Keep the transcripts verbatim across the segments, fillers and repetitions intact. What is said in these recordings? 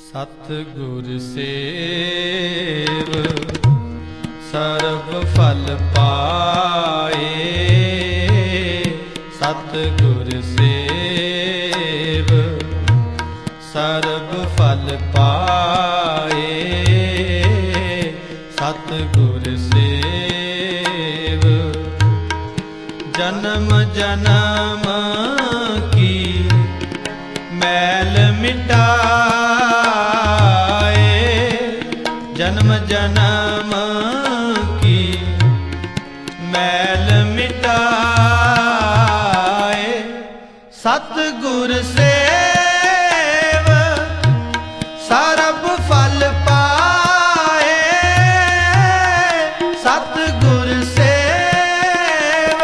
सतगुर सेव सर्व फल पाए। सतगुर सेव सर्व फल पाए। सतगुर सेव जन्म जन्म की मैल मिटाए। जन्म जन्म की मैल मिटाए। सतगुर सेव सर्व फल पाए। सतगुर सेव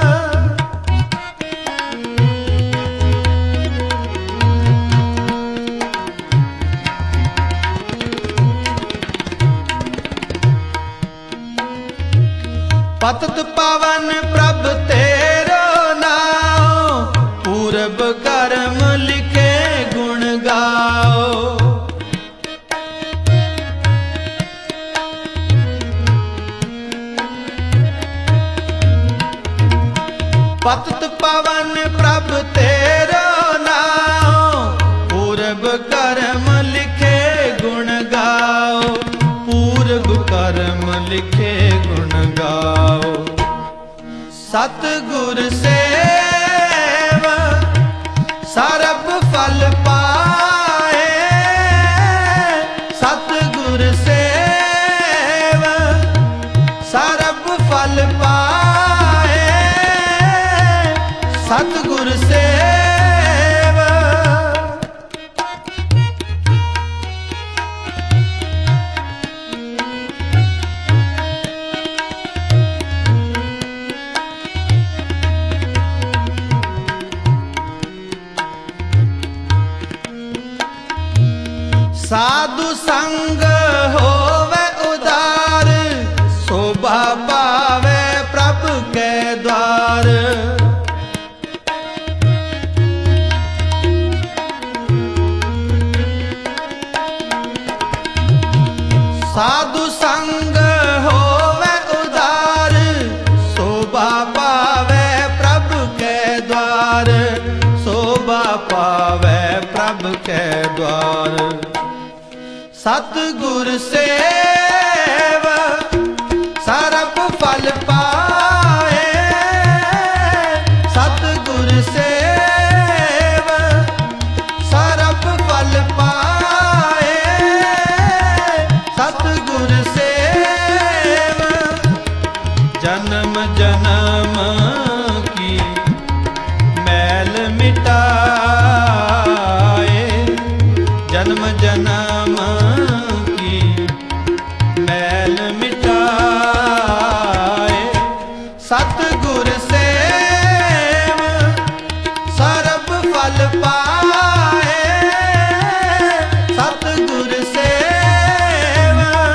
पतित पावन प्रभ तेरो नाम। पूरब कर्म लिखे गुण गाओ। पतित पावन प्रभ तेरो नाम। पूरब कर्म लिखे गुण गाओ। पूरब कर्म लिखे गुण गाओ। सतगुर सेव सर्व फल पाए। सतगुर सेव सर्व फल पाए। सतगुर सेव साधु संग होवे उदार। शोभा पावे प्रभु के द्वार। साधु संग होवे उदार। शोभा पावे प्रभु के द्वार। शोभा पावे प्रभु के द्वार। सतगुर सेव सर्व फल पाए। सतगुर सेव सर्व फल पाए। सतगुर सेव जन्म जन्म की मैल मिटाए। जन्म जन्म की मैल मिटाए। सतगुर सेव सर्व फल पाए। सतगुर सेव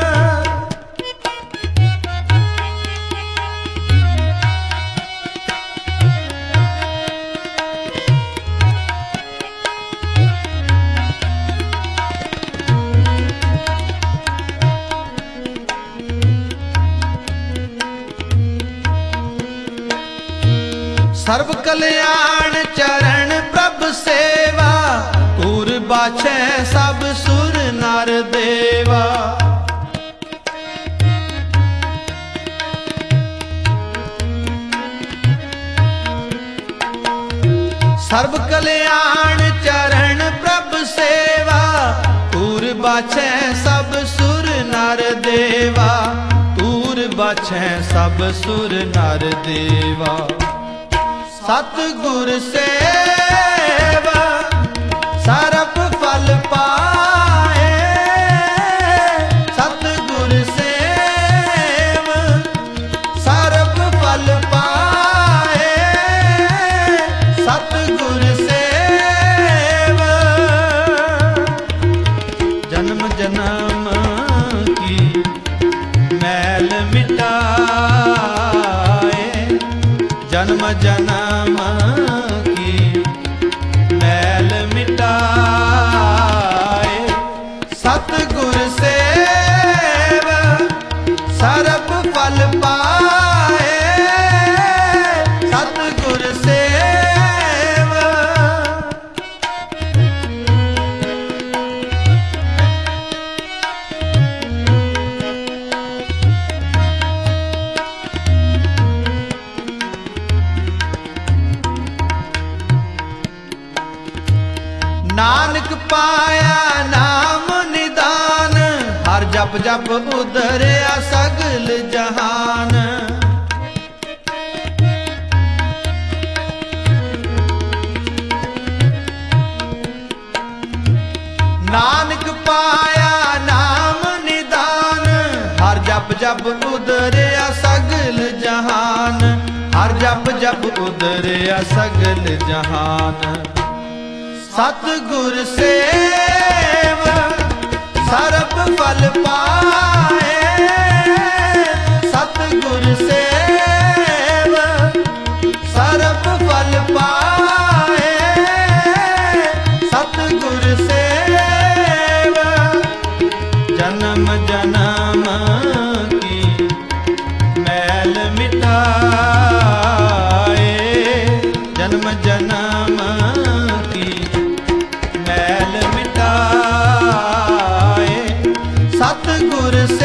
सर्व कल्याण चरण प्रभ सेवा। तूर बाछे सब सुर नर देवा। सर्व कल्याण चरण प्रभ सेवा। तूर बाछे सब सुर नर देवा। तूर बाछे सब सुर नर देवा। सतगुर सेव सर्व फल पाए। सतगुर सेव सर्व फल पाए। सतगुर सेव जन्म जन्म की मैल मिटाए। जन्म जन्म की मैल मिटाए। नानक पाया नाम निदान, हर जप जप उधरिया सगल जहान। नानक पाया नाम निदान, हर जप जप उधरिया सगल जहान, हर जप जप उधरिया सगल जहान। सतगुर सेव सरब फल पाए, सतगुर सेव सरब फल पाए, सतगुर सेव जन्म जन्म की मैल मिटाए, जन्म जन्म की मैल मिटाए, सतगुर